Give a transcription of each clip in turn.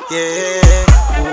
yeah.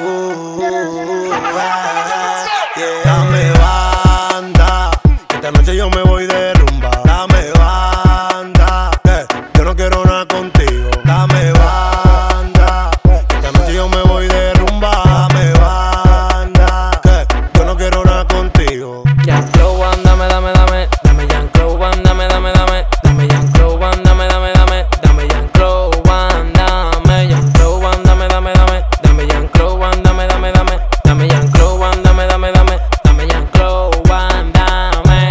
Yeah. Dame banda, que esta noche yo me voy de rumba. Dame banda, yo no quiero nada contigo. Dame banda, que esta noche yo me voy de rumba. Dame banda, yo no quiero nada contigo. Young One, dame, dame, dame. Dame Young One, dame, dame, dame. Dame Young One, dame, dame, dame. Dame Young One, dame Young One, dame, dame, dame. Dame Young One, dame, dame, dame. Dame Young One, dame, dame, dame. Dame Young One, dame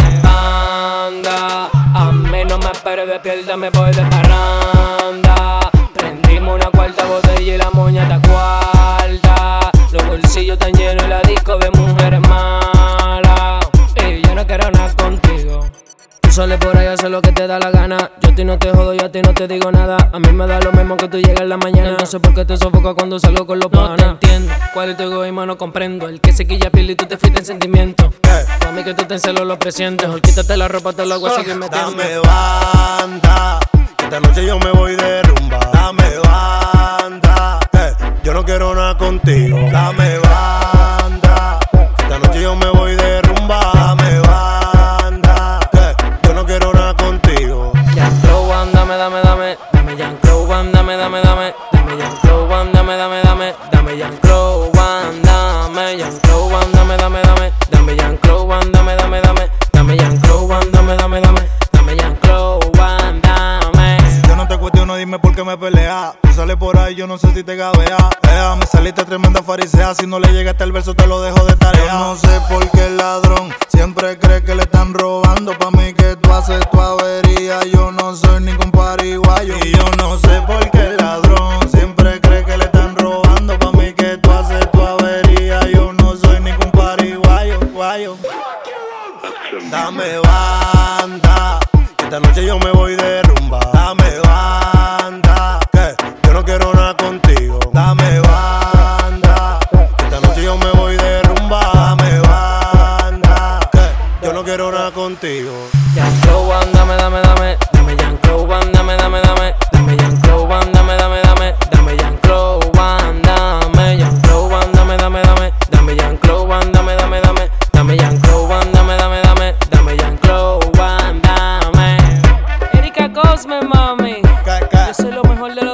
banda. A mí no me esperes de pierda, me voy de parranda. Prendimos una cuarta botella y la moña está cuarta. Los bolsillos están llenos y la disco de mujeres malas. Y yo no quiero nada contigo. Tú sales por ahí a hacer lo que te da la gana. Yo a ti no te jodo, yo a ti no te digo nada. A mí me da lo mismo que tú llegas en la mañana. No sé por qué te sofocas cuando salgo con los panas. No te entiendo, cuál es tu egoísmo no comprendo. El que se quilla piel y tú te fuiste en sentimiento. Para mí que tú te en celo lo presientes. Mejor quítate la ropa, te lo hago a seguir metiendo. Dame banda, que esta noche yo me voy de rumba. Dame banda, yo no quiero nada contigo. Dame banda, que esta noche yo me voy de rumba. Dame banda, yo no quiero nada contigo. Young One, dame, dame, dame. Dame Young One, dame, dame, dame. Dame Young One, dame, dame, dame. Dame Young One, dame Young One, dame, dame, dame. Dame Young One, dame, dame, dame. Dame Young One, dame, dame, dame. Dame Young One, dame. Yo no te cuestiono, dime por qué me peleas. Tú sales por ahí, yo no sé si te gabeas. Me saliste tremenda farisea. Si no le llega hasta el verso, te lo dejo de tarea. Yo no sé por qué el ladrón siempre cree que le están robando. Pa' mí que tú haces tu avería. Yo no soy ningún pariguayo. Y yo no sé por qué el ladrón siempre cree que le están robando. Pa' mí que tú haces tu avería. Yo no soy ningún pariguayo. Dame banda, que esta noche yo me voy de rumba. Dame banda, yo no quiero nada contigo. Dame banda, que esta noche yo me voy de rumba. Dame banda, yo no quiero nada contigo. Young One, dame, dame, dame. Dame Young One, dame, dame, dame. Dame Young One, dame, dame, dame. Dame Young One, dame Young One, dame, dame, dame. Dame Young One, dame, dame, dame. Dame Young One, dame, dame, dame. Dame Young One, dame. Erika Cosme, mami. Yo soy lo mejor de los